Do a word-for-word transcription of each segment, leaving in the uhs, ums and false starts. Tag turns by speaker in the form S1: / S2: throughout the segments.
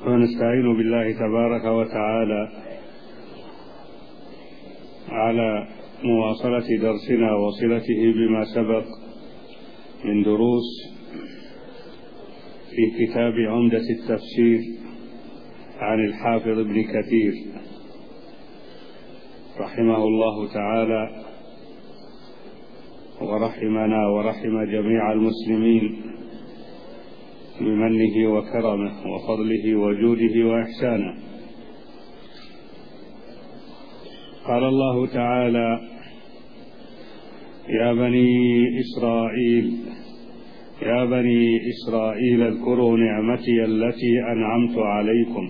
S1: ونستعين بالله تبارك وتعالى على مواصلة درسنا وصلته بما سبق من دروس في كتاب عمدة التفسير عن الحافظ ابن كثير رحمه الله تعالى، ورحمنا ورحم جميع المسلمين بمنه وكرمه وفضله وجوده وإحسانه. قال الله تعالى: يا بني إسرائيل يا بني إسرائيل اذكروا نعمتي التي أنعمت عليكم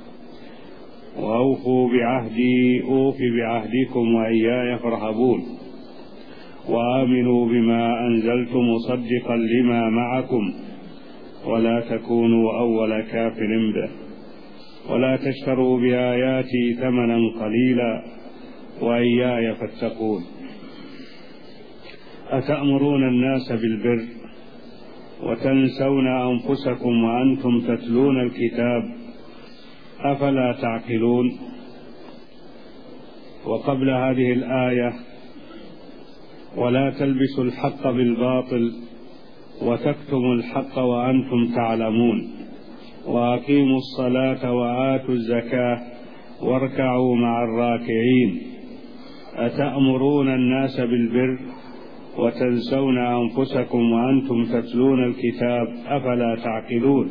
S1: وأوفوا بعهدي أوف بعهدكم وإياي فارهبون وآمنوا بما أنزلت مصدقا لما معكم ولا تكونوا أول كافر به ولا تشتروا بآياتي ثمنا قليلا وإياي فاتقون. أتأمرون الناس بالبر وتنسون أنفسكم وأنتم تتلون الكتاب أفلا تعقلون؟ وقبل هذه الآية: ولا تلبسوا الحق بالباطل وتكتموا الحق وأنتم تعلمون وأقيموا الصلاة وآتوا الزكاة واركعوا مع الراكعين. أتأمرون الناس بالبر وتنسون أنفسكم وأنتم تتلون الكتاب أفلا تعقلون؟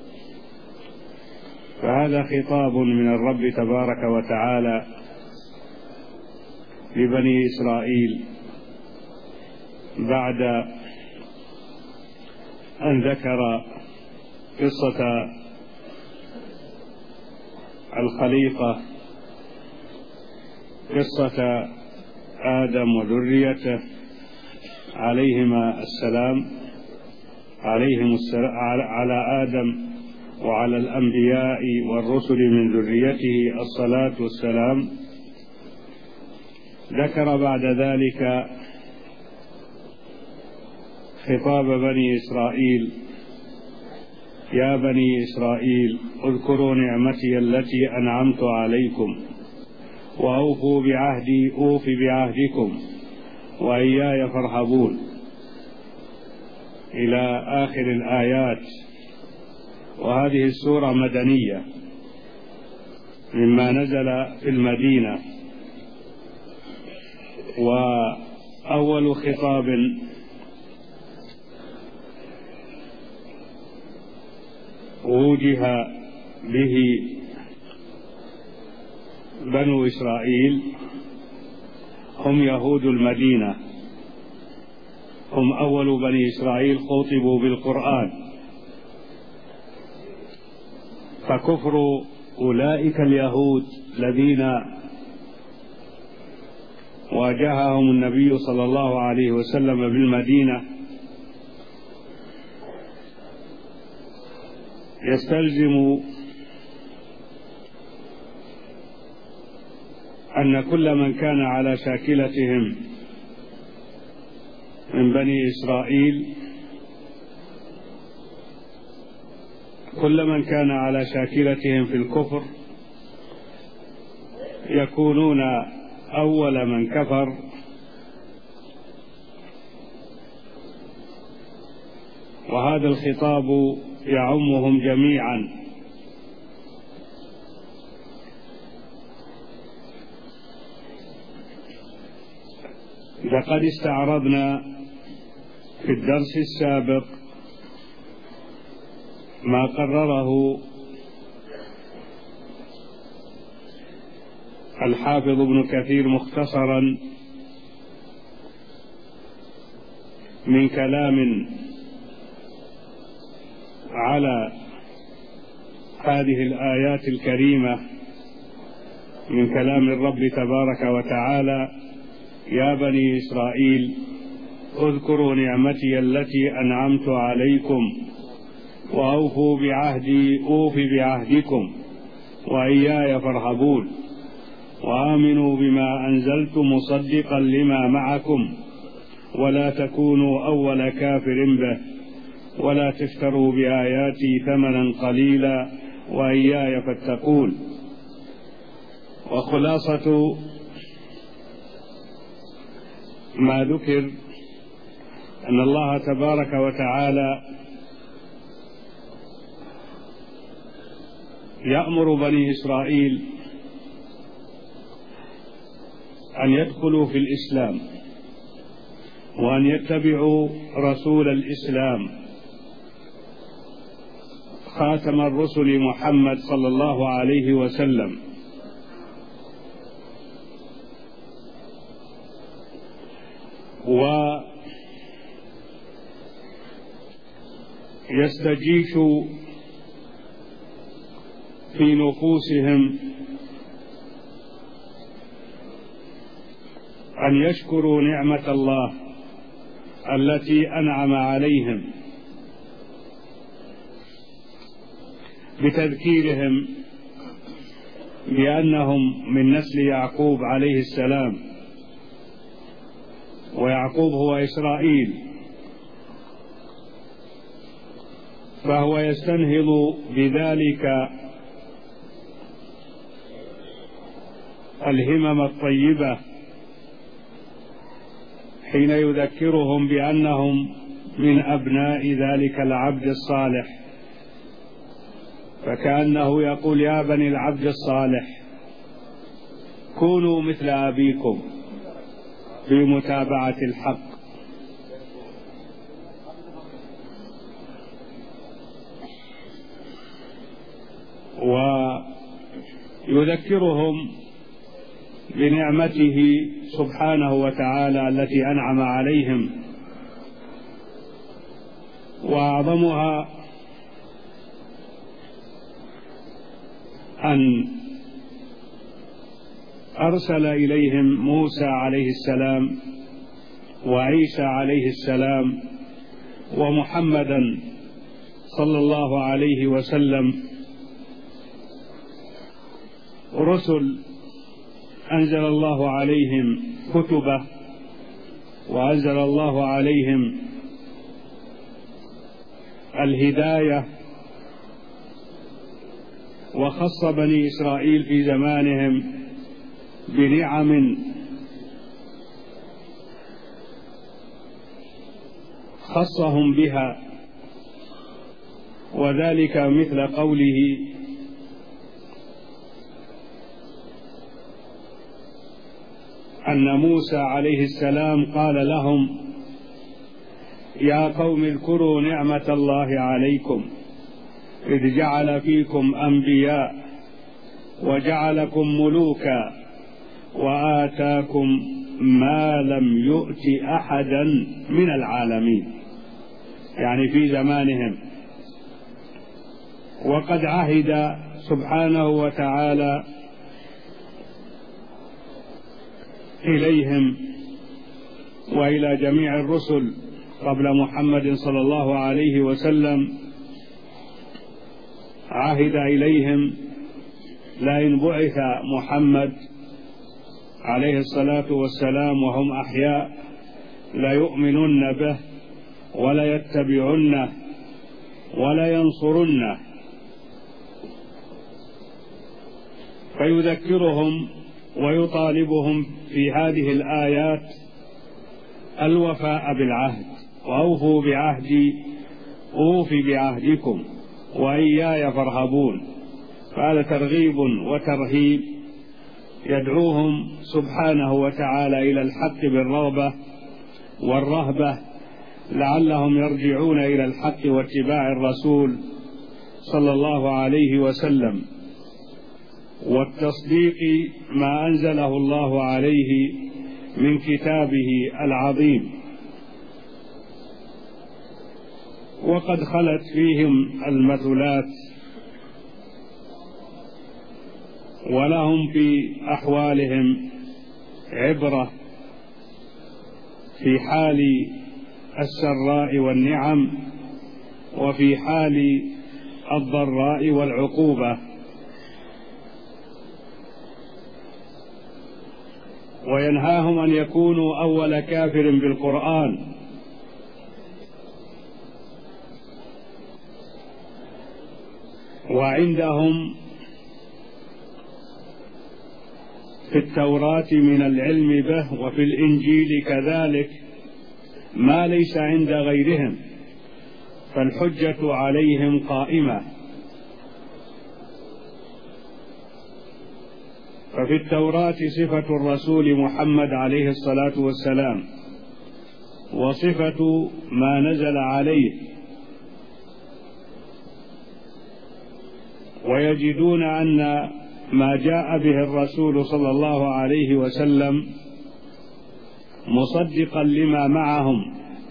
S1: فهذا خطاب من الرب تبارك وتعالى لبني إسرائيل بعد أن ذكر قصة الخليقة، قصة آدم وذريته عليهما السلام عليهم السلام على آدم وعلى الأنبياء والرسل من ذريته الصلاة والسلام. ذكر بعد ذلك خطاب بني إسرائيل: يا بني إسرائيل اذكروا نعمتي التي أنعمت عليكم وأوفوا بعهدي أوف بعهدكم وإياي فارهبون، إلى آخر الآيات. وهذه السورة مدنية مما نزل في المدينة، وأول خطاب وجه به بنو إسرائيل هم يهود المدينة، هم أول بني إسرائيل خوطبوا بالقرآن. فكفر أولئك اليهود الذين واجههم النبي صلى الله عليه وسلم بالمدينة يستلزم أن كل من كان على شاكلتهم من بني إسرائيل كل من كان على شاكلتهم في الكفر يكونون أول من كفر، وهذا الخطاب يعمهم جميعا. لقد استعرضنا في الدرس السابق ما قرره الحافظ ابن كثير مختصرا من كلام على هذه الآيات الكريمة من كلام الرب تبارك وتعالى: يا بني إسرائيل اذكروا نعمتي التي أنعمت عليكم وأوفوا بعهدي أوف بعهدكم وإياي فارهبون وآمنوا بما أنزلت مصدقا لما معكم ولا تكونوا أول كافر به ولا تشتروا بآياتي ثمنا قليلا وإياي فاتقون. وخلاصة ما ذكر أن الله تبارك وتعالى يأمر بني إسرائيل أن يدخلوا في الإسلام وأن يتبعوا رسول الإسلام خاتم الرسل محمد صلى الله عليه وسلم، ويستجيش في نفوسهم أن يشكروا نعمة الله التي أنعم عليهم بتذكيرهم بأنهم من نسل يعقوب عليه السلام، ويعقوب هو إسرائيل، فهو يستنهض بذلك الهمم الطيبة حين يذكرهم بأنهم من أبناء ذلك العبد الصالح، فكأنه يقول: يا بني العبد الصالح كونوا مثل أبيكم في متابعة الحق. ويذكرهم بنعمته سبحانه وتعالى التي أنعم عليهم، وأعظمها أن أرسل إليهم موسى عليه السلام وعيسى عليه السلام ومحمدا صلى الله عليه وسلم، رسل أنزل الله عليهم كتبه وأنزل الله عليهم الهداية، وخص بني إسرائيل في زمانهم بنعم خصهم بها، وذلك مثل قوله: أن موسى عليه السلام قال لهم: يا قوم اذكروا نعمة الله عليكم إذ جعل فيكم أنبياء وجعلكم ملوكا وآتاكم ما لم يؤت أحدا من العالمين، يعني في زمانهم. وقد عهد سبحانه وتعالى إليهم وإلى جميع الرسل قبل محمد صلى الله عليه وسلم، عهد إليهم لئن بعث محمد عليه الصلاة والسلام وهم أحياء ليؤمنن به وليتبعنه ولينصرنه. فيذكرهم ويطالبهم في هذه الآيات الوفاء بالعهد: وأوفوا بعهدي أوف بعهدكم وإياي فارهبون. فهذا ترغيب وترهيب يدعوهم سبحانه وتعالى إلى الحق بالرغبة والرهبة، لعلهم يرجعون إلى الحق واتباع الرسول صلى الله عليه وسلم والتصديق ما أنزله الله عليه من كتابه العظيم. وقد خلت فيهم المثلات، ولهم في أحوالهم عبرة في حال السراء والنعم وفي حال الضراء والعقوبة. وينهاهم أن يكونوا أول كافر بالقرآن، وعندهم في التوراة من العلم به وفي الإنجيل كذلك ما ليس عند غيرهم، فالحجة عليهم قائمة. ففي التوراة صفة الرسول محمد عليه الصلاة والسلام وصفة ما نزل عليه، ويجدون أن ما جاء به الرسول صلى الله عليه وسلم مصدقا لما معهم،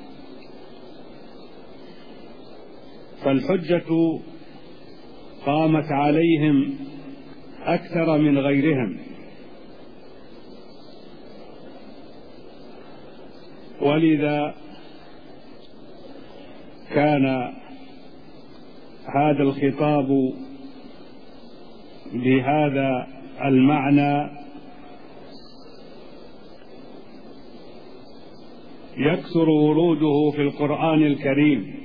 S1: فالحجة قامت عليهم أكثر من غيرهم. ولذا كان هذا الخطاب بهذا المعنى يكثر وروده في القرآن الكريم،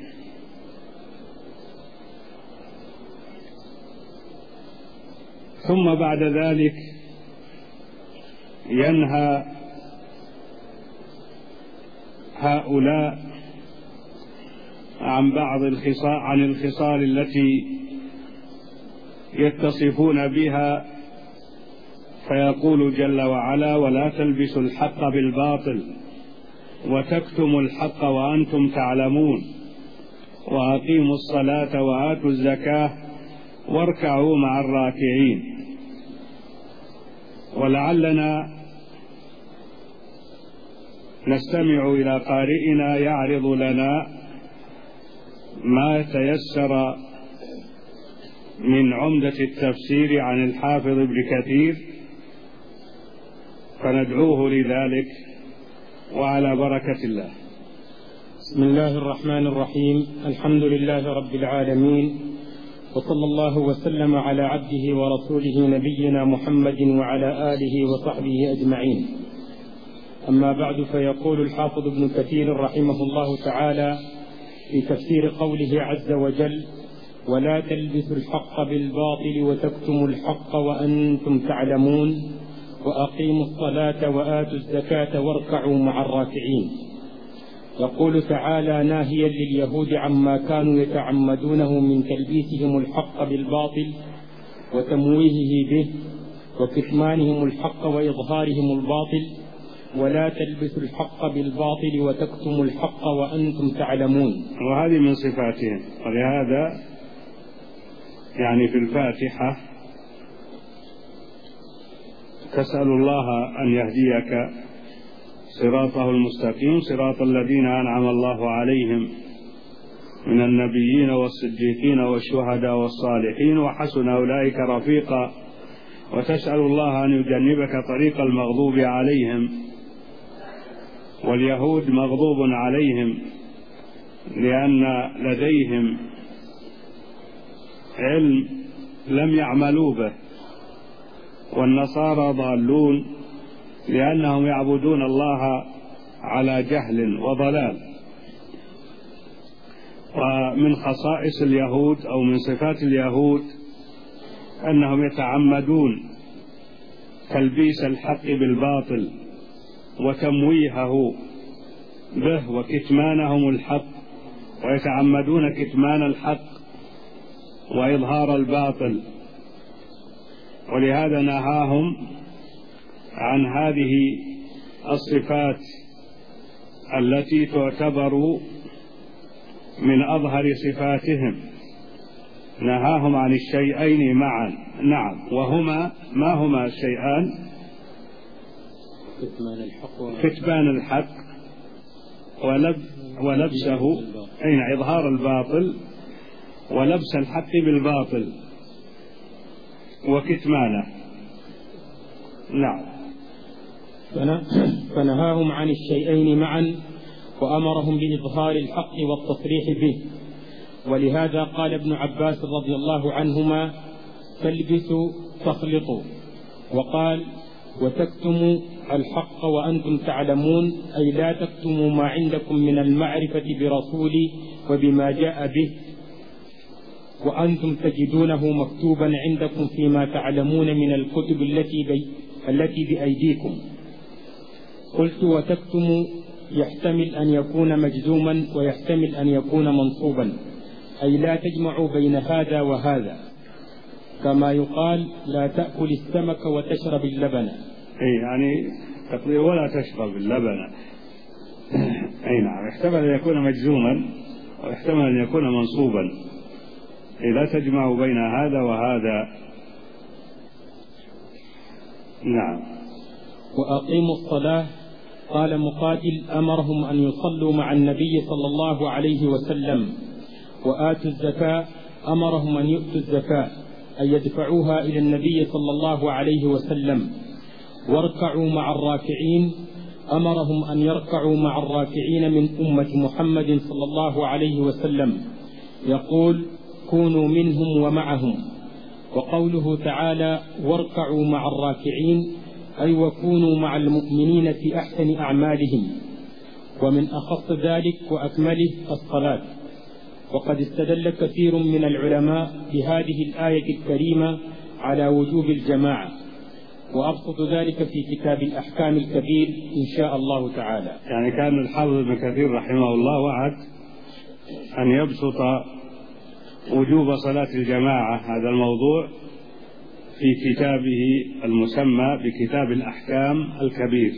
S1: ثم بعد ذلك ينهى هؤلاء عن بعض الخصال عن الخصال التي يتصفون بها، فيقول جل وعلا: ولا تلبسوا الحق بالباطل وتكتموا الحق وأنتم تعلمون وأقيموا الصلاة وآتوا الزكاة واركعوا مع الراكعين. ولعلنا نستمع إلى قارئنا يعرض لنا ما تيسر من عمدة التفسير عن الحافظ ابن كثير، فندعوه لذلك وعلى بركة الله.
S2: بسم الله الرحمن الرحيم. الحمد لله رب العالمين، وصلى الله وسلم على عبده ورسوله نبينا محمد وعلى آله وصحبه أجمعين. أما بعد، فيقول الحافظ ابن كثير رحمه الله تعالى في تفسير قوله عز وجل: ولا تلبسوا الحق بالباطل وتكتموا الحق وأنتم تعلمون وأقيموا الصلاة وآتوا الزكاة واركعوا مع الراكعين. يقول تعالى ناهيا لليهود عما كانوا يتعمدونه من تلبيسهم الحق بالباطل وتمويهه به وكتمانهم الحق وإظهارهم الباطل: ولا تلبسوا الحق بالباطل وتكتموا الحق وأنتم تعلمون.
S1: وهذه من صفاتهم. ولهذا يعني في الفاتحة تسأل الله أن يهديك صراطه المستقيم، صراط الذين أنعم الله عليهم من النبيين والصديقين والشهداء والصالحين وحسن أولئك رفيقا، وتسأل الله أن يجنبك طريق المغضوب عليهم. واليهود مغضوب عليهم لأن لديهم علم لم يعملوا به، والنصارى ضالون لأنهم يعبدون الله على جهل وضلال. ومن خصائص اليهود أو من صفات اليهود أنهم يتعمدون تلبيس الحق بالباطل وتمويهه به وكتمانهم الحق، ويتعمدون كتمان الحق وإظهار الباطل. ولهذا نهاهم عن هذه الصفات التي تعتبر من أظهر صفاتهم، نهاهم عن الشيئين معا. نعم، وهما ما هما الشيئان؟
S2: كتمان الحق
S1: كتمان الحق ولب ولبسه، أين إظهار الباطل ولبس الحق بالباطل وكتمانه. نعم.
S2: فنهاهم عن الشيئين معا وأمرهم بإظهار الحق والتصريح به. ولهذا قال ابن عباس رضي الله عنهما: تلبسوا تخلطوا. وقال: وتكتموا الحق وأنتم تعلمون، أي لا تكتموا ما عندكم من المعرفة برسولي وبما جاء به. وأنتم تجدونه مكتوبا عندكم فيما تعلمون من الكتب التي بي التي بأيديكم. قلت وتكتم يحتمل أن يكون مجزوما ويحتمل أن يكون منصوبا، أي لا تجمع بين هذا وهذا، كما يقال لا تأكل السمك وتشرب اللبن.
S1: أي يعني تقدير ولا تشرب اللبن. أي نعم، يحتمل أن يكون مجزوما ويحتمل أن يكون منصوبا، أي لا تجمع بين هذا وهذا. نعم.
S2: وأقيموا الصلاة، قال مقاتل أمرهم أن يصلوا مع النبي صلى الله عليه وسلم. وآتوا الزكاة، أمرهم أن يؤتوا الزكاة أن يدفعوها إلى النبي صلى الله عليه وسلم. واركعوا مع الراكعين، أمرهم أن يركعوا مع الراكعين من أمة محمد صلى الله عليه وسلم، يقول كونوا منهم ومعهم. وقوله تعالى واركعوا مع الراكعين، أي وكونوا مع المؤمنين في أحسن أعمالهم. ومن أخص ذلك وأكمله الصلاة. وقد استدل كثير من العلماء بهذه الآية الكريمة على وجوب الجماعة، وأبسط ذلك في كتاب الأحكام الكبير إن شاء الله تعالى.
S1: يعني كان الحافظ ابن كثير رحمه الله وعد أن يبسط وجوب صلاة الجماعة هذا الموضوع في كتابه المسمى بكتاب الأحكام الكبير.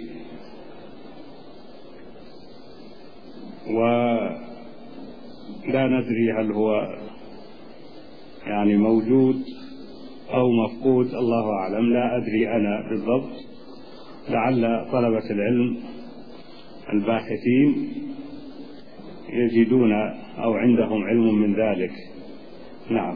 S1: ولا ندري هل هو يعني موجود أو مفقود، الله أعلم، لا أدري أنا بالضبط، لعل طلبة العلم الباحثين يجدون أو عندهم علم من ذلك. نعم.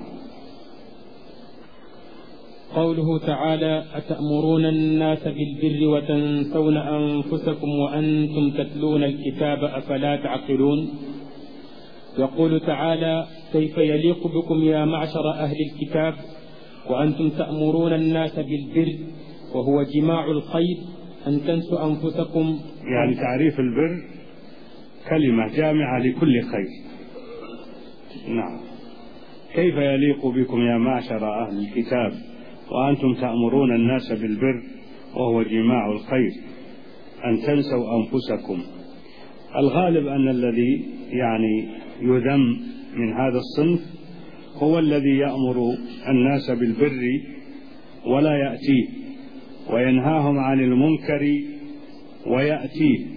S2: قوله تعالى أتأمرون الناس بالبر وتنسون أنفسكم وأنتم تتلون الكتاب أفلا تعقلون. يقول تعالى كيف يليق بكم يا معشر أهل الكتاب وأنتم تأمرون الناس بالبر وهو جماع الخير أن تنسوا أنفسكم.
S1: يعني تعريف البر كلمة جامعة لكل خير. نعم. كيف يليق بكم يا معشر أهل الكتاب وأنتم تأمرون الناس بالبر وهو جماع الخير أن تنسوا أنفسكم. الغالب أن الذي يعني يذم من هذا الصنف هو الذي يأمر الناس بالبر ولا يأتيه، وينهاهم عن المنكر ويأتيه،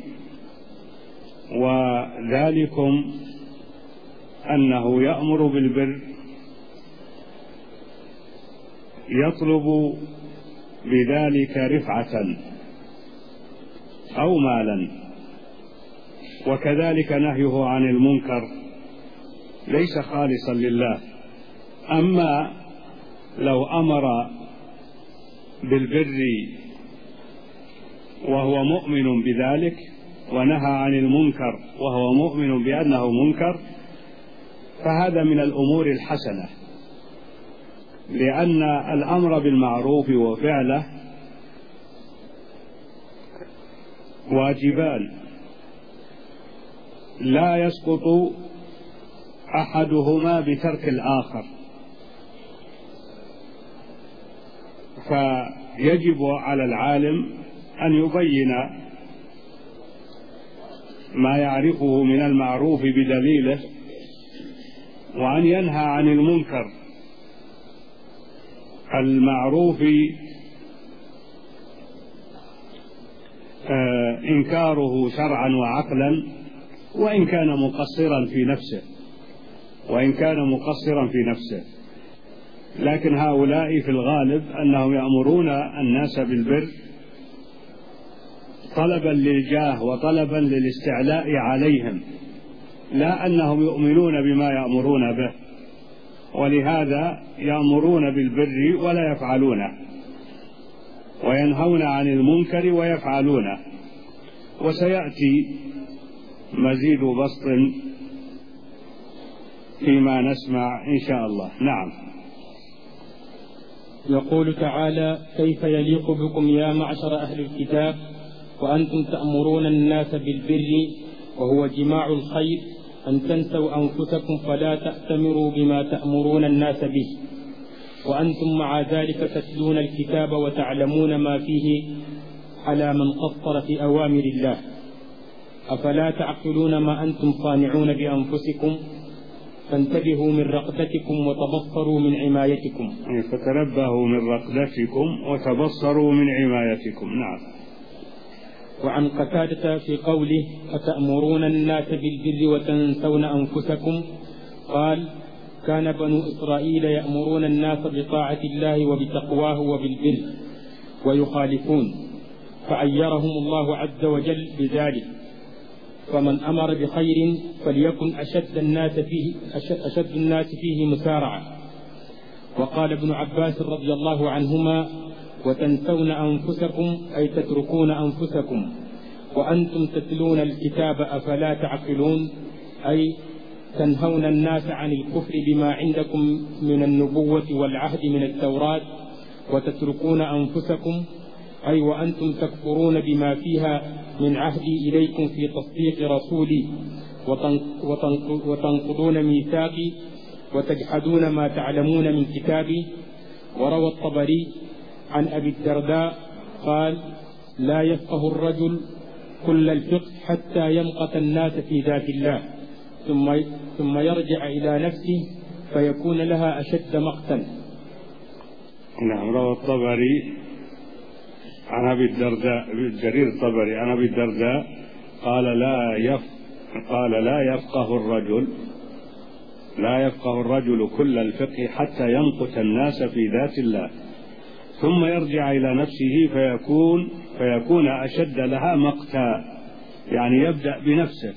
S1: وذلكم أنه يأمر بالبر يطلب بذلك رفعة أو مالا، وكذلك نهيه عن المنكر ليس خالصا لله. أما لو أمر بالبر وهو مؤمن بذلك ونهى عن المنكر وهو مؤمن بأنه منكر فهذا من الأمور الحسنة، لأن الأمر بالمعروف وفعله واجبان لا يسقط أحدهما بترك الآخر، فيجب على العالم أن يبين ما يعرفه من المعروف بدليله، وأن ينهى عن المنكر. المعروف آه إنكاره شرعا وعقلا، وإن كان مقصرا في نفسه وإن كان مقصرا في نفسه لكن هؤلاء في الغالب أنهم يأمرون الناس بالبر طلبا للجاه وطلبا للاستعلاء عليهم، لا أنهم يؤمنون بما يأمرون به، ولهذا يأمرون بالبر ولا يفعلونه، وينهون عن المنكر ويفعلونه. وسيأتي مزيد بسط فيما نسمع إن شاء الله. نعم.
S2: يقول تعالى كيف يليق بكم يا معشر أهل الكتاب وأنتم تأمرون الناس بالبر وهو جماع الخير أن تنسوا أنفسكم فلا تأتمروا بما تأمرون الناس به وأنتم مع ذلك تتلون الكتاب وتعلمون ما فيه على من قصر في أوامر الله، أفلا تعقلون ما أنتم صانعون بأنفسكم؟ فانتبهوا من رقدتكم وتبصروا من عمايتكم.
S1: فتنبهوا من رقدتكم وتبصروا من عمايتكم. نعم.
S2: وعن قتادة في قوله أتأمرون الناس بالبر وتنسون أنفسكم قال كان بنو إسرائيل يأمرون الناس بطاعة الله وبتقواه وبالبر ويخالفون، فعيرهم الله عز وجل بذلك، فمن أمر بخير فليكن أشد الناس فيه, أشد الناس فيه مسارعة. وقال ابن عباس رضي الله عنهما وتنسون أنفسكم أي تتركون أنفسكم وأنتم تتلون الكتاب أفلا تعقلون، أي تنهون الناس عن الكفر بما عندكم من النبوة والعهد من التوراة وتتركون أنفسكم، أي وأنتم تكفرون بما فيها من عهدي إليكم في تصديق رسولي وتنقضون ميثاقي وتجحدون ما تعلمون من كتابي. وروى الطبري عن أبي الدرداء قال لا يفقه الرجل كل الفقه حتى يمقت الناس في ذات الله ثم ثم يرجع إلى نفسه فيكون لها أشد مقتا.
S1: نعم. روى الطبري عن أبي الدرداء جرير الطبري عن أبي الدرداء قال لا يف قال لا يفقه الرجل لا يفقه الرجل كل الفقه حتى يمقت الناس في ذات الله ثم يرجع إلى نفسه فيكون فيكون أشد لها مقتا، يعني يبدأ بنفسه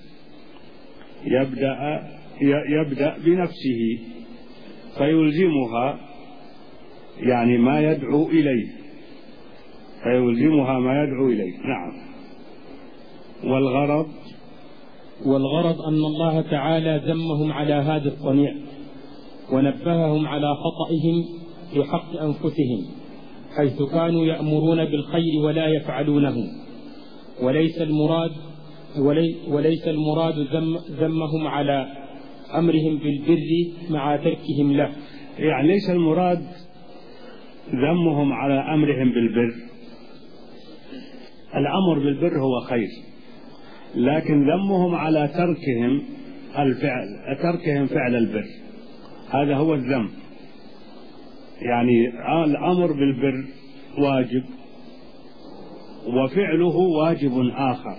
S1: يبدأ يبدأ بنفسه فيلزمها يعني ما يدعو إليه فيلزمها ما يدعو إليه. نعم. والغرض
S2: والغرض أن الله تعالى ذمهم على هذا الصنيع ونبههم على خطئهم في حق أنفسهم حيث كانوا يأمرون بالخير ولا يفعلونه، وليس المراد ولي وليس المراد ذم ذمهم على أمرهم بالبر مع تركهم له.
S1: يعني ليس المراد ذمهم على أمرهم بالبر، الأمر بالبر هو خير، لكن ذمهم على تركهم الفعل تركهم فعل البر هذا هو الذم. يعني الأمر بالبر واجب وفعله واجب آخر،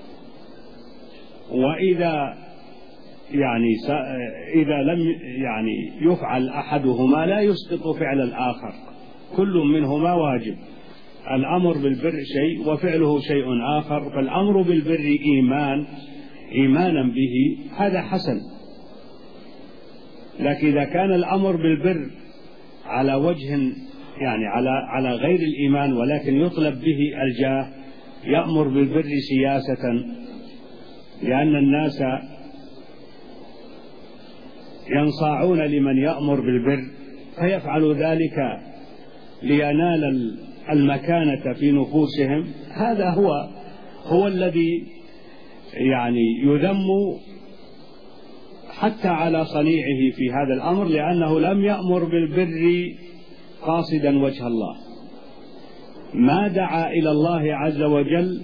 S1: وإذا يعني إذا لم يعني يفعل أحدهما لا يسقط فعل الآخر، كل منهما واجب. الأمر بالبر شيء وفعله شيء آخر، فالأمر بالبر إيمان إيمانا به هذا حسن، لكن إذا كان الأمر بالبر على وجه يعني على على غير الإيمان ولكن يطلب به الجاه، يأمر بالبر سياسة لأن الناس ينصاعون لمن يأمر بالبر فيفعل ذلك لينال المكانة في نفوسهم، هذا هو هو الذي يعني يذم حتى على صنيعه في هذا الأمر، لأنه لم يأمر بالبر قاصدا وجه الله، ما دعا إلى الله عز وجل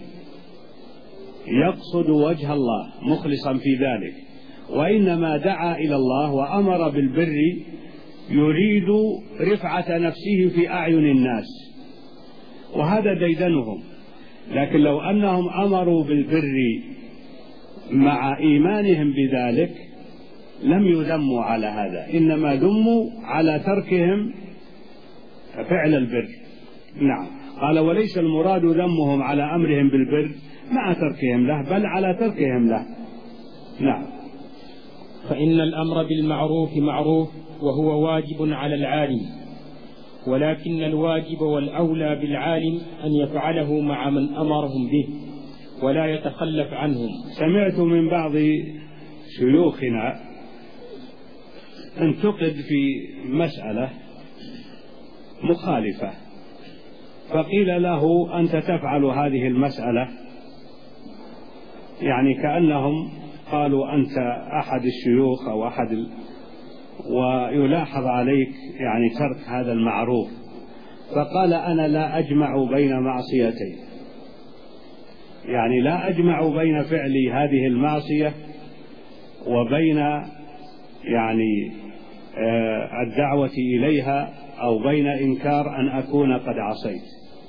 S1: يقصد وجه الله مخلصا في ذلك، وإنما دعا إلى الله وأمر بالبر يريد رفعة نفسه في أعين الناس، وهذا ديدنهم. لكن لو أنهم أمروا بالبر مع إيمانهم بذلك لم يذموا على هذا، إنما ذموا على تركهم فعل البر. نعم. قال وليس المراد ذمهم على أمرهم بالبر مع تركهم له، بل على تركهم له. نعم.
S2: فإن الأمر بالمعروف معروف وهو واجب على العالم، ولكن الواجب والأولى بالعالم أن يفعله مع من أمرهم به ولا يتخلف عنهم.
S1: سمعت من بعض شيوخنا انتقد في مسألة مخالفة، فقيل له أنت تفعل هذه المسألة، يعني كأنهم قالوا أنت أحد الشيوخ أو أحد ال... ويلاحظ عليك يعني ترك هذا المعروف، فقال أنا لا أجمع بين معصيتين، يعني لا أجمع بين فعل هذه المعصية وبين يعني الدعوة إليها أو بين إنكار أن أكون قد عصيت.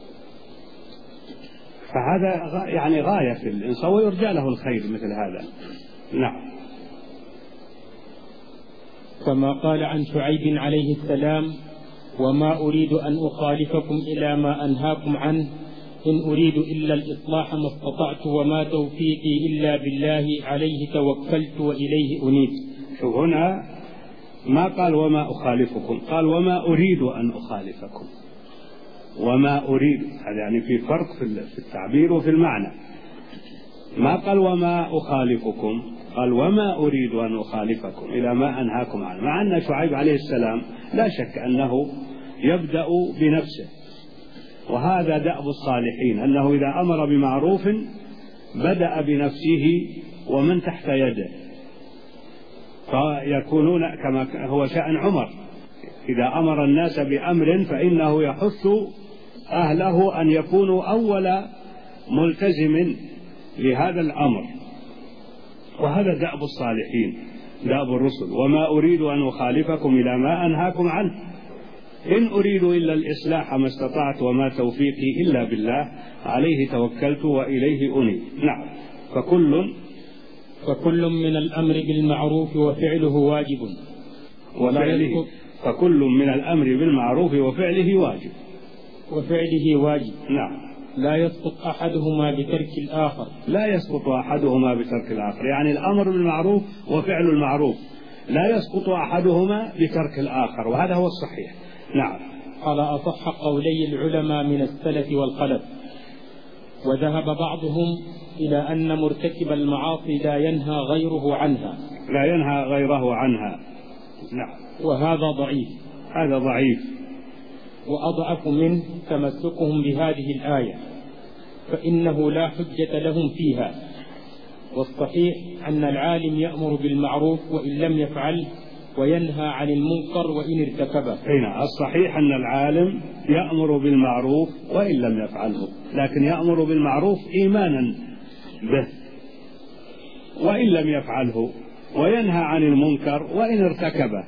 S1: فهذا يعني غاية في الإنسان ويرجى له الخير مثل هذا. نعم.
S2: كما قال عن شعيب عليه السلام: وما أريد أن أخالفكم إلى ما أنهاكم عنه إن أريد إلا الإصلاح ما استطعت وما توفيقي إلا بالله عليه توكلت وإليه أنيب.
S1: شوف هنا ما قال وما أخالفكم، قال وما أريد أن أخالفكم. وما أريد هذا يعني في فرق في التعبير وفي المعنى. ما قال وما أخالفكم، قال وما أريد أن أخالفكم إلى ما أنهاكم عنه، مع أن شعيب عليه السلام لا شك أنه يبدأ بنفسه، وهذا دأب الصالحين أنه إذا أمر بمعروف بدأ بنفسه ومن تحت يده، فيكونون كما هو شأن عمر، إذا أمر الناس بأمر فإنه يحث أهله أن يكونوا أول ملتزم لهذا الأمر، وهذا دأب الصالحين دأب الرسل. وما أريد أن أخالفكم إلى ما أنهاكم عنه إن أريد إلا الإصلاح ما استطعت وما توفيقي إلا بالله عليه توكلت وإليه أنيب. نعم. فكل
S2: فكل من الأمر بالمعروف وفعله واجب
S1: وفعله فكل من الأمر بالمعروف وفعله واجب
S2: وفعله واجب
S1: نعم.
S2: لا يسقط أحدهما بترك الآخر
S1: لا يسقط أحدهما بترك الآخر، يعني الأمر بالمعروف وفعل المعروف لا يسقط أحدهما بترك الآخر، وهذا هو الصحيح. نعم.
S2: على أصح قولي العلماء من السلف والخلف. وذهب بعضهم إلى أن مرتكب المعاصي لا ينهى غيره عنها
S1: لا ينهى غيره عنها نعم.
S2: وهذا ضعيف
S1: هذا ضعيف
S2: وأضعف منه تمسكهم بهذه الآية، فإنه لا حجة لهم فيها. والصحيح أن العالم يأمر بالمعروف وإن لم يفعله وينهى عن المنكر وإن ارتكبه.
S1: هنا الصحيح أن العالم يأمر بالمعروف وإن لم يفعله، لكن يأمر بالمعروف إيمانا به وإن لم يفعله، وينهى عن المنكر وإن ارتكبه،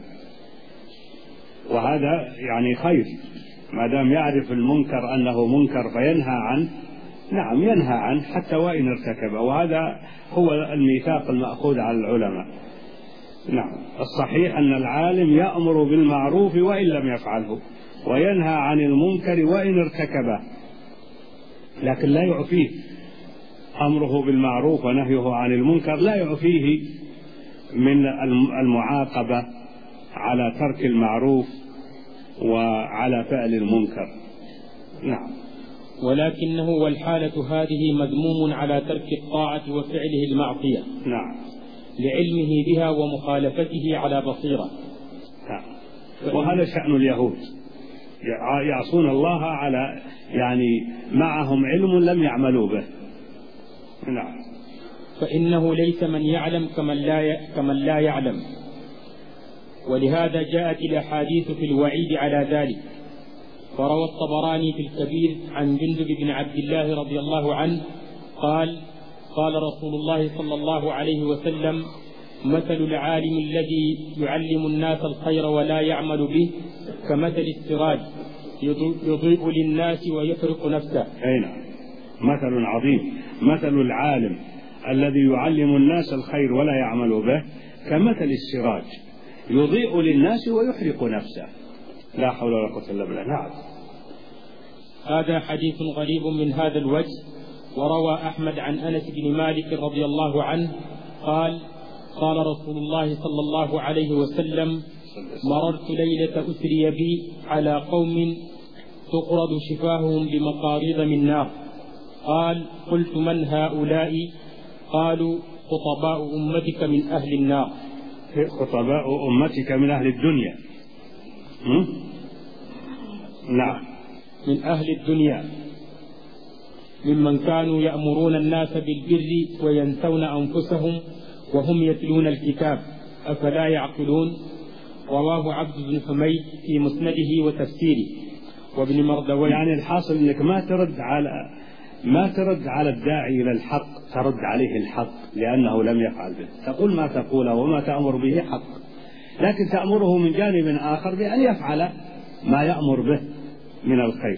S1: وهذا يعني خير ما دام يعرف المنكر أنه منكر فينهى عنه. نعم ينهى عنه حتى وإن ارتكبه، وهذا هو الميثاق المأخوذ على العلماء. نعم. الصحيح أن العالم يأمر بالمعروف وإن لم يفعله وينهى عن المنكر وإن ارتكبه، لكن لا يعفيه أمره بالمعروف ونهيه عن المنكر، لا يعفيه من المعاقبة على ترك المعروف وعلى فعل المنكر. نعم.
S2: ولكنه والحالة هذه مذموم على ترك الطاعة وفعله المعصية.
S1: نعم.
S2: لعلمه بها ومخالفته على بصيرة.
S1: نعم. وهذا شأن اليهود، يعصون الله على يعني معهم علم لم يعملوا به. نعم.
S2: فإنه ليس من يعلم كمن لا كمن لا يعلم، ولهذا جاءت الأحاديث في الوعيد على ذلك. فروى الطبراني في الكبير عن جندب بن عبد الله رضي الله عنه قال: قال رسول الله صلى الله عليه وسلم: مثل العالم الذي يعلم الناس الخير ولا يعمل به كمثل السراج يضيء للناس ويحرق نفسه.
S1: أين مثل عظيم، مثل العالم الذي يعلم الناس الخير ولا يعمل به كمثل السراج يضيء للناس ويحرق نفسه. لا حول ولا قوة إلا بالله. نعم.
S2: هذا حديث غريب من هذا الوجه. وروى أحمد عن أنس بن مالك رضي الله عنه قال: قال رسول الله صلى الله عليه وسلم: مررت ليلة أسري بي على قوم تقرض شفاههم بمقاريض من نار. قال: قلت: من هؤلاء؟ قالوا: خطباء أمتك من أهل النار.
S1: خطباء أمتك من أهل الدنيا. نعم.
S2: من أهل الدنيا ممن كانوا يأمرون الناس بالبر وينسون أنفسهم وهم يتلون الكتاب أفلا يعقلون. رواه عبد بن حميد في مسنده وتفسيره وابن مردويه.
S1: يعني الحاصل أنك ما ترد على ما ترد على الداعي إلى الحق، ترد عليه الحق لأنه لم يفعل به. تقول ما تقوله وما تأمر به حق، لكن تأمره من جانب آخر بأن يفعل ما يأمر به من الخير.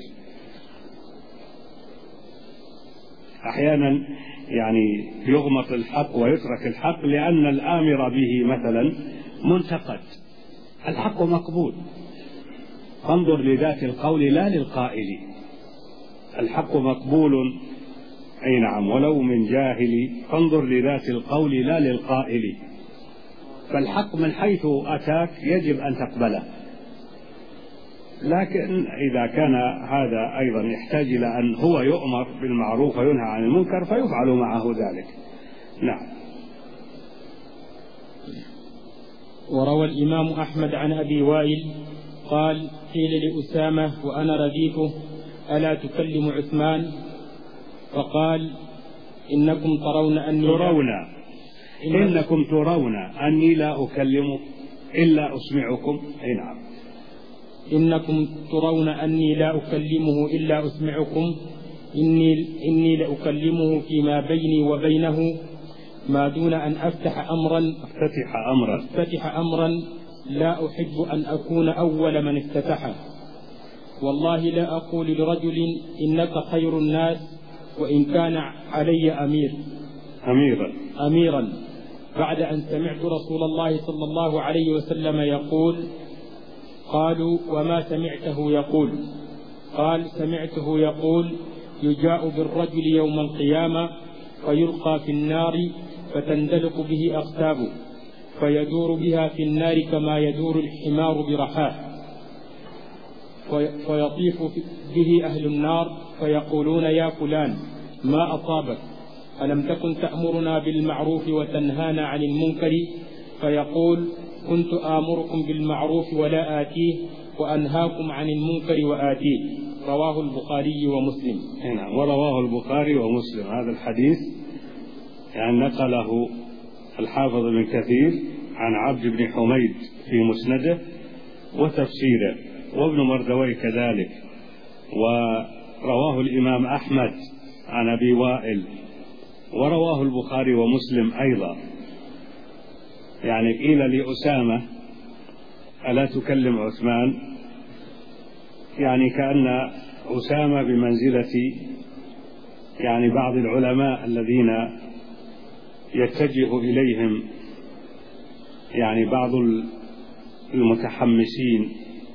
S1: أحيانا يعني يغمط الحق ويترك الحق لأن الآمر به مثلا منتقد. الحق مقبول، فانظر لذات القول لا للقائل. الحق مقبول أي نعم ولو من جاهل، فانظر لذات القول لا للقائل. فالحق من حيث أتاك يجب أن تقبله، لكن إذا كان هذا أيضا يحتاج إلى أن هو يؤمر بالمعروف وينهى عن المنكر فيفعل معه ذلك. نعم.
S2: وروى الإمام أحمد عن أبي وائل قال قيل لأسامة وأنا رديفه ألا تكلم عثمان؟ فقال إنكم ترون أني
S1: ترون إنكم ترون أني لا أكلمه إلا أسمعكم. أي نعم.
S2: إنكم ترون أني لا أكلمه إلا أسمعكم، إني, إني لأكلمه فيما بيني وبينه ما دون أن أفتح أمرا
S1: أفتتح أمرا
S2: أفتتح أمرا لا أحب أن أكون أول من افتتحه. والله لا أقول لرجل إنك خير الناس وإن كان علي أمير
S1: أميرا
S2: أميرا بعد أن سمعت رسول الله صلى الله عليه وسلم يقول. قالوا وما سمعته يقول؟ قال سمعته يقول يجاء بالرجل يوم القيامة فيلقى في النار فتندلق به أقتابه فيدور بها في النار كما يدور الحمار برحاه، فيطيف به أهل النار فيقولون يا فلان ما أصابك؟ ألم تكن تأمرنا بالمعروف وتنهانا عن المنكر؟ فيقول كنت آمركم بالمعروف ولا آتيه وأنهاكم عن المنكر وآتيه. رواه البخاري ومسلم.
S1: نعم. ورواه البخاري ومسلم. هذا الحديث يعني نقله الحافظ ابن كثير عن عبد بن حميد في مسنده وتفسيره، وابن مردويه كذلك، ورواه الإمام أحمد عن أبي وائل، ورواه البخاري ومسلم أيضا. يعني قيل لأسامة ألا تكلم عثمان؟ يعني كأن أسامة بمنزلة يعني بعض العلماء الذين يتجه إليهم يعني بعض المتحمسين،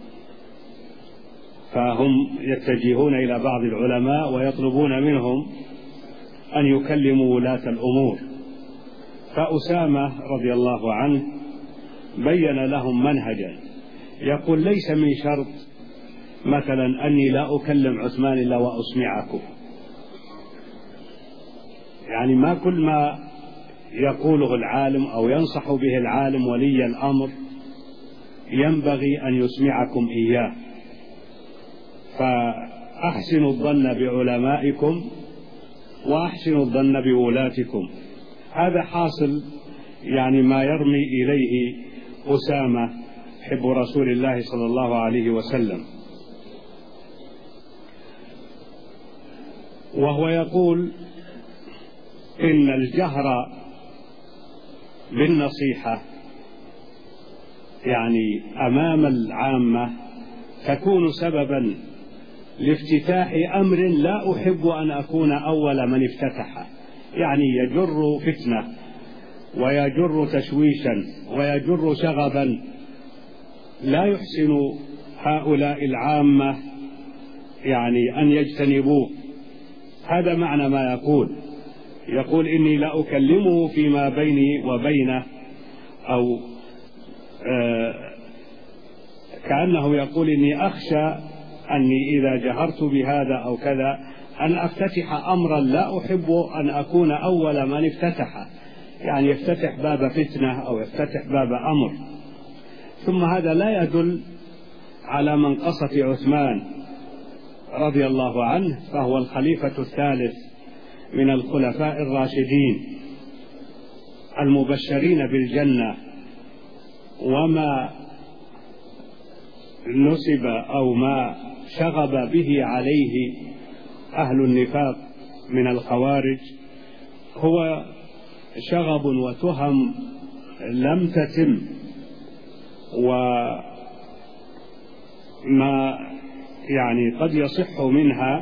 S1: فهم يتجهون إلى بعض العلماء ويطلبون منهم أن يكلموا ولاة الأمور. فأسامة رضي الله عنه بين لهم منهجا، يقول ليس من شرط مثلا أني لا أكلم عثمان إلا وأسمعكم. يعني ما كل ما يقوله العالم أو ينصح به العالم ولي الأمر ينبغي أن يسمعكم إياه. فأحسنوا الظن بعلمائكم وأحسنوا الظن بولاتكم. هذا حاصل يعني ما يرمي إليه أسامة حب رسول الله صلى الله عليه وسلم، وهو يقول إن الجهر بالنصيحة يعني أمام العامة تكون سببا لافتتاح أمر لا أحب أن أكون أول من افتتحه. يعني يجر فتنة ويجر تشويشا ويجر شغبا لا يحسن هؤلاء العامة يعني أن يجتنبوه. هذا معنى ما يقول. يقول إني لا أكلمه فيما بيني وبينه، أو آه كأنه يقول إني أخشى أني إذا جهرت بهذا أو كذا أن أفتتح أمرا لا أحب أن أكون أول من افتتحه، يعني يفتتح باب فتنة أو يفتتح باب أمر. ثم هذا لا يدل على منقصة عثمان رضي الله عنه، فهو الخليفة الثالث من الخلفاء الراشدين المبشرين بالجنة وما نسب أو ما شغب به عليه أهل النفاق من الخوارج هو شغب وتهم لم تتم، وما يعني قد يصح منها.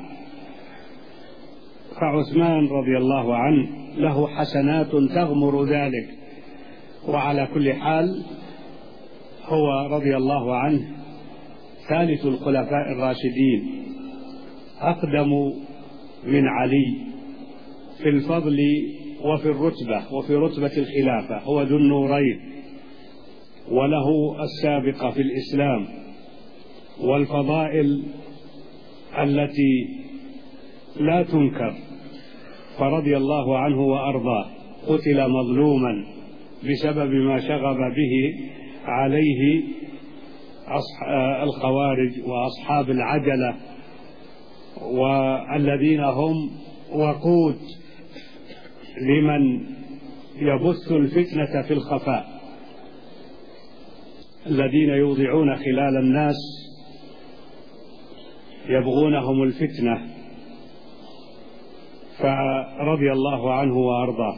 S1: فعثمان رضي الله عنه له حسنات تغمر ذلك، وعلى كل حال هو رضي الله عنه ثالث الخلفاء الراشدين، أقدم من علي في الفضل وفي الرتبة وفي رتبة الخلافة، هو ذو النورين وله السابقة في الإسلام والفضائل التي لا تنكر، فرضي الله عنه وأرضاه. قتل مظلوما بسبب ما شغب به عليه الخوارج وأصحاب العجلة، والذين هم وقود لمن يبث الفتنة في الخفاء، الذين يوضعون خلال الناس يبغونهم الفتنة. فرضي الله عنه وأرضاه.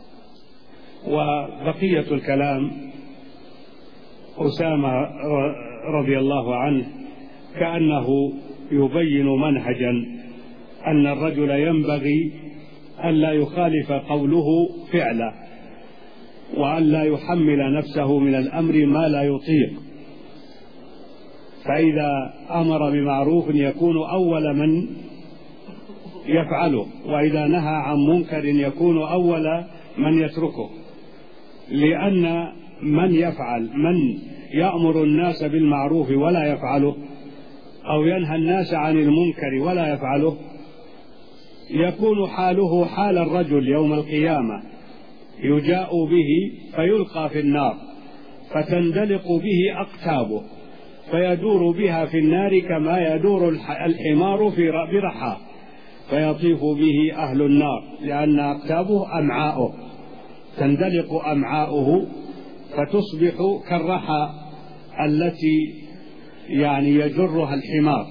S1: وبقية الكلام أسامة رضي الله عنه كأنه يبين منهجا أن الرجل ينبغي أن لا يخالف قوله فعله، وأن لا يحمل نفسه من الأمر ما لا يطيق، فإذا أمر بمعروف يكون أول من يفعله، وإذا نهى عن منكر يكون أول من يتركه، لأن من يفعل من يأمر الناس بالمعروف ولا يفعله، أو ينهى الناس عن المنكر ولا يفعله، يكون حاله حال الرجل يوم القيامة، يجاء به فيلقى في النار فتندلق به أقتابه فيدور بها في النار كما يدور الحمار في برحاه، فيطيف به أهل النار، لأن أقتابه أمعاؤه تندلق أمعاؤه فتصبح كالرحى التي يعني يجرها الحمار،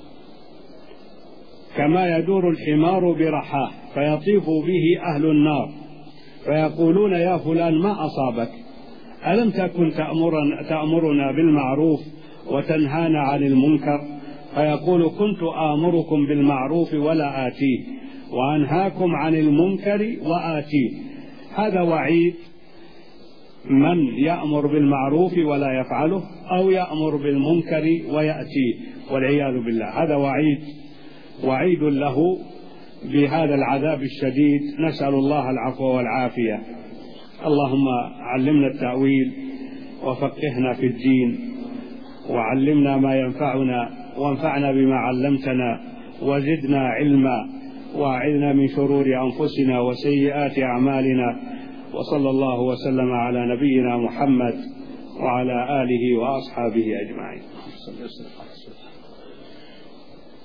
S1: كما يدور الحمار برحاه، فيطيف به أهل النار فيقولون يا فلان ما أصابك؟ ألم تكن تأمرنا, تأمرنا بالمعروف وتنهانا عن المنكر؟ فيقول كنت آمركم بالمعروف ولا آتيه، وأنهاكم عن المنكر وآتيه. هذا وعيد من يأمر بالمعروف ولا يفعله، أو يأمر بالمنكر ويأتيه، والعياذ بالله. هذا وعيد وعيد له بهذا العذاب الشديد، نسأل الله العفو والعافية. اللهم علمنا التأويل وفقهنا في الدين، وعلمنا ما ينفعنا، وانفعنا بما علمتنا، وزدنا علما، وأعذنا من شرور أنفسنا وسيئات أعمالنا. وصلى الله وسلم على نبينا محمد وعلى آله وأصحابه أجمعين.